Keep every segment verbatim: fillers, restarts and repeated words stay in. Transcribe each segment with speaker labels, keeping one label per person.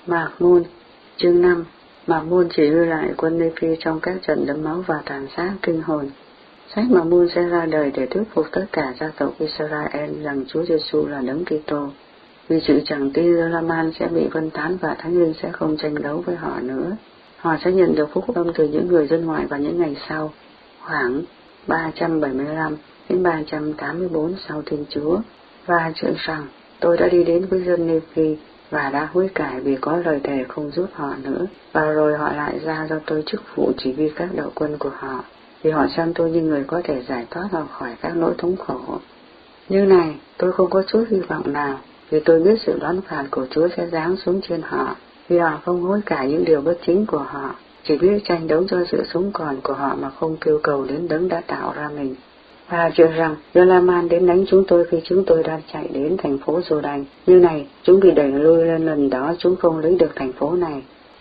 Speaker 1: Mạc Môn, chương năm. Mạc Môn chỉ huy lại quân Nephi trong các trận đẫm máu và tàn sát kinh hồn. Sách Mạc Môn sẽ ra đời để thuyết phục tất cả gia tộc Israel rằng Chúa Giêsu là Đấng Kitô. Vì sự chẳng tin, Giơ-la-man sẽ bị phân tán và Thánh Linh sẽ không tranh đấu với họ nữa. Họ sẽ nhận được phúc âm từ những người dân ngoại vào những ngày sau, khoảng ba trăm bảy mươi lăm đến ba trăm tám mươi tư sau Thiên Chúa. Và chuyện rằng tôi đã đi đến với dân Nephi và đã hối cải vì có lời thề không giúp họ nữa, và rồi họ lại ra do tôi chức vụ chỉ huy các đội quân của họ, vì họ xem tôi như người có thể giải thoát họ khỏi các nỗi thống khổ. Như này, tôi không có chút hy vọng nào, vì tôi biết sự đoán phạt của Chúa sẽ giáng xuống trên họ, vì họ không hối cải những điều bất chính của họ, chỉ biết tranh đấu cho sự sống còn của họ mà không kêu cầu đến Đấng đã tạo ra mình. Và chuyện rằng Giơ-la-man đến đánh chúng tôi khi chúng tôi đang chạy đến thành phố Giô-đanh, như này chúng bị đẩy lui lên, lần đó chúng không lấy được thành phố này.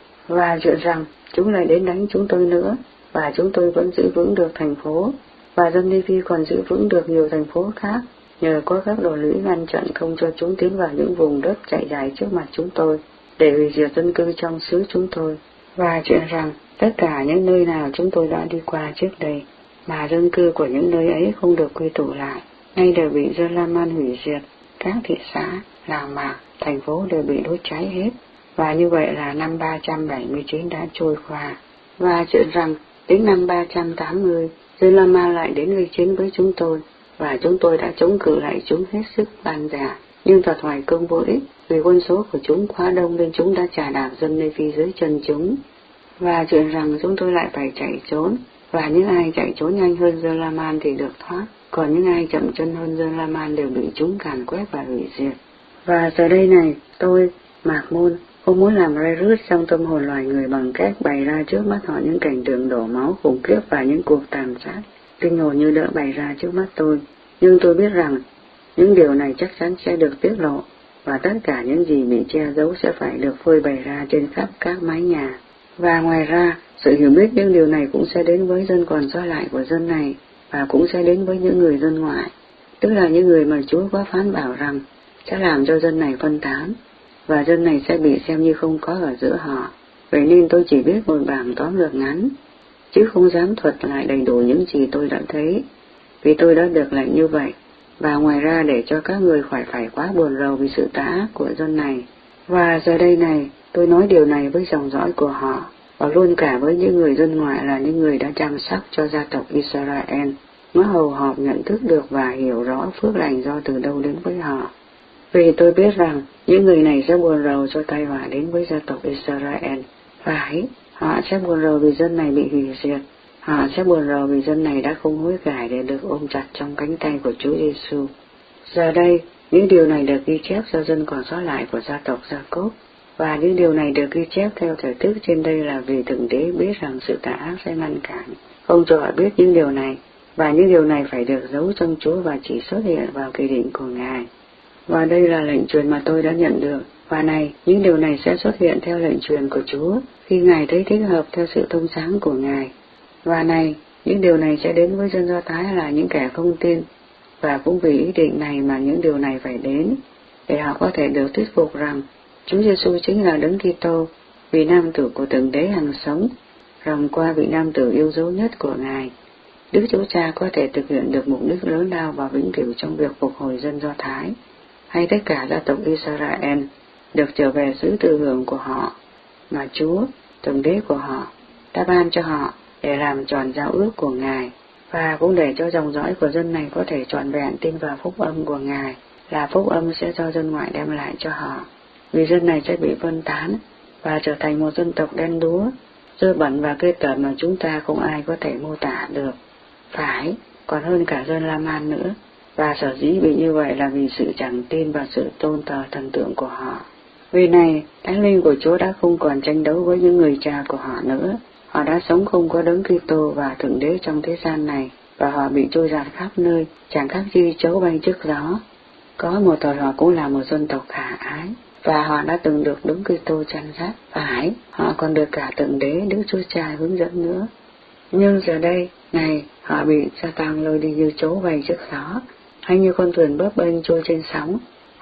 Speaker 1: Và chuyện rằng chúng lại đến đánh chúng tôi nữa, và chúng tôi vẫn giữ vững được thành phố, và dân Nephi còn giữ vững được nhiều thành phố khác, nhờ có các đội lũy ngăn chặn không cho chúng tiến vào những vùng đất chạy dài trước mặt chúng tôi, để hủy diệt dân cư trong xứ chúng tôi. Và chuyện rằng tất cả những nơi nào chúng tôi đã đi qua trước đây, mà dân cư của những nơi ấy không được quy tụ lại, nay đều bị Giơ-la-man hủy diệt, các thị xã, làng mạc, thành phố đều bị đốt cháy hết, và như vậy là năm ba trăm bảy mươi chín đã trôi qua. Và chuyện rằng đến năm ba trăm tám mươi, Giơ-la-man lại đến gây chiến với chúng tôi, và chúng tôi đã chống cự lại chúng hết sức ban dạ, nhưng thật hoài công vô ích, vì quân số của chúng quá đông nên chúng đã chà đạp dân Nephi dưới chân chúng. Và chuyện rằng chúng tôi lại phải chạy trốn, và những ai chạy trốn nhanh hơn Giơ-la-man thì được thoát, còn những ai chậm chân hơn Giơ-la-man đều bị chúng càn quét và hủy diệt. Và giờ đây này, tôi, Mạc Môn, không muốn làm rai rứt trong tâm hồn loài người bằng cách bày ra trước mắt họ những cảnh tượng đổ máu khủng khiếp và những cuộc tàn sát kinh hồn như đỡ bày ra trước mắt tôi. Nhưng tôi biết rằng những điều này chắc chắn sẽ được tiết lộ, và tất cả những gì bị che giấu sẽ phải được phơi bày ra trên khắp các mái nhà. Và ngoài ra, sự hiểu biết những điều này cũng sẽ đến với dân còn sót lại của dân này, và cũng sẽ đến với những người dân ngoại, tức là những người mà Chúa có phán bảo rằng sẽ làm cho dân này phân tán, và dân này sẽ bị xem như không có ở giữa họ. Vậy nên tôi chỉ biết một bảng tóm lược ngắn, chứ không dám thuật lại đầy đủ những gì tôi đã thấy, vì tôi đã được lệnh như vậy, và ngoài ra để cho các người khỏi phải quá buồn rầu vì sự tà ác của dân này. Và giờ đây này, tôi nói điều này với dòng dõi của họ, và luôn cả với những người dân ngoại là những người đã chăm sóc cho gia tộc Israel, mới hầu họ nhận thức được và hiểu rõ phước lành do từ đâu đến với họ. Vì tôi biết rằng những người này sẽ buồn rầu cho tai họa đến với gia tộc Israel. Phải, họ sẽ buồn rầu vì dân này bị hủy diệt. Họ sẽ buồn rầu vì dân này đã không hối cải để được ôm chặt trong cánh tay của Chúa Giêsu. Giờ đây, những điều này được ghi chép cho dân còn sót lại của gia tộc Gia-cốp, và những điều này được ghi chép theo thời thức trên đây là vì Thượng Đế biết rằng sự tà ác sẽ ngăn cản, không cho họ biết những điều này, và những điều này phải được giấu trong Chúa và chỉ xuất hiện vào kỳ định của Ngài. Và đây là lệnh truyền mà tôi đã nhận được, và này, những điều này sẽ xuất hiện theo lệnh truyền của Chúa, khi Ngài thấy thích hợp theo sự thông sáng của Ngài. Và này, những điều này sẽ đến với dân Do Thái là những kẻ không tin, và cũng vì ý định này mà những điều này phải đến, để họ có thể được thuyết phục rằng Chúa Giêsu chính là Đấng Kitô, vị nam tử của Thượng Đế hằng sống, rằng qua vị nam tử yêu dấu nhất của Ngài, Đức Chúa Cha có thể thực hiện được mục đích lớn lao và vĩnh cửu trong việc phục hồi dân Do Thái, hay tất cả gia tộc Israel được trở về xứ tự hưởng của họ, mà Chúa, Thượng Đế của họ, đã ban cho họ để làm tròn giao ước của Ngài, và cũng để cho dòng dõi của dân này có thể trọn vẹn tin vào phúc âm của Ngài, là phúc âm sẽ do dân ngoại đem lại cho họ. Vì dân này sẽ bị phân tán và trở thành một dân tộc đen đúa, dơ bẩn và ghê tởm mà chúng ta không ai có thể mô tả được. Phải, còn hơn cả dân La-man nữa. Và sở dĩ bị như vậy là vì sự chẳng tin và sự tôn thờ thần tượng của họ. Vì này, Thánh Linh của Chúa đã không còn tranh đấu với những người cha của họ nữa. Họ đã sống không có Đấng Kitô và Thượng Đế trong thế gian này, và họ bị trôi dạt khắp nơi, chẳng khác gì chấu bay trước gió. Có một thời họ cũng là một dân tộc khả ái, và họ đã từng được Đấng Kitô chăn dắt. Phải, họ còn được cả Thượng Đế Đức Chúa Cha hướng dẫn nữa. Nhưng giờ đây, này, họ bị Sa-tan lôi đi như chấu bay trước gió, hay như con thuyền bấp bênh trôi trên sóng.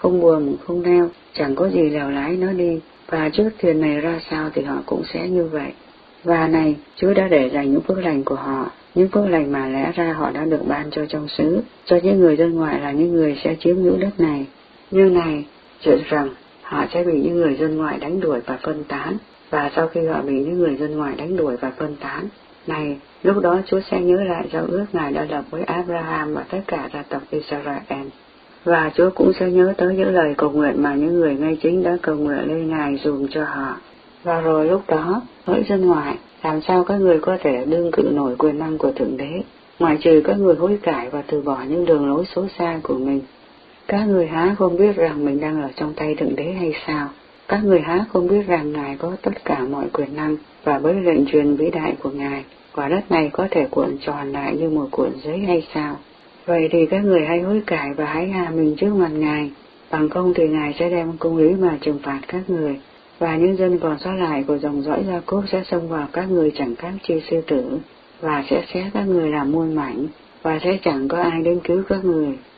Speaker 1: không buồm, không neo, chẳng có gì lèo lái nó đi, và trước thuyền này ra sao thì họ cũng sẽ như vậy. Và này, Chúa đã để dành những phước lành của họ, những phước lành mà lẽ ra họ đã được ban cho trong xứ, cho những người dân ngoại là những người sẽ chiếm hữu đất này. Như này, chuyện rằng họ sẽ bị những người dân ngoại đánh đuổi và phân tán, và sau khi họ bị những người dân ngoại đánh đuổi và phân tán, này, lúc đó Chúa sẽ nhớ lại giao ước Ngài đã lập với Abraham và tất cả gia tộc Israel. Và Chúa cũng sẽ nhớ tới những lời cầu nguyện mà những người ngay chính đã cầu nguyện lên Ngài dùm cho họ. Và rồi lúc đó, hỡi dân ngoại, làm sao các người có thể đương cự nổi quyền năng của Thượng Đế, ngoại trừ các người hối cải và từ bỏ những đường lối xấu xa của mình? Các người há không biết rằng mình đang ở trong tay Thượng Đế hay sao? Các người há không biết rằng Ngài có tất cả mọi quyền năng, và với lệnh truyền vĩ đại của Ngài, quả đất này có thể cuộn tròn lại như một cuộn giấy hay sao? Vậy thì các người hãy hối cải và hãy hạ mình trước mặt Ngài, bằng không thì Ngài sẽ đem công lý mà trừng phạt các người, và những dân còn sót lại của dòng dõi Gia-cốp sẽ xông vào các người chẳng khác chi sư tử, và sẽ xé các người làm muôn mảnh, và sẽ chẳng có ai đến cứu các người.